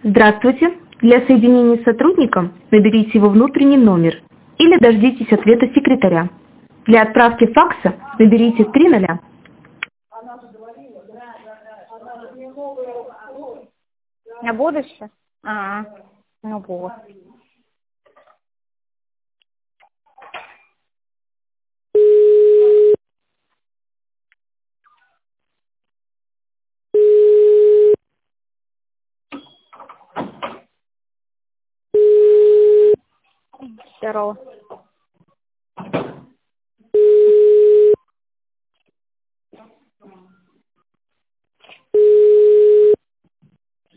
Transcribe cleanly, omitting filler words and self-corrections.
Здравствуйте. Для соединения с сотрудником наберите его внутренний номер или дождитесь ответа секретаря. Для отправки факса наберите 300. На будущее? Ну вот. Здорово.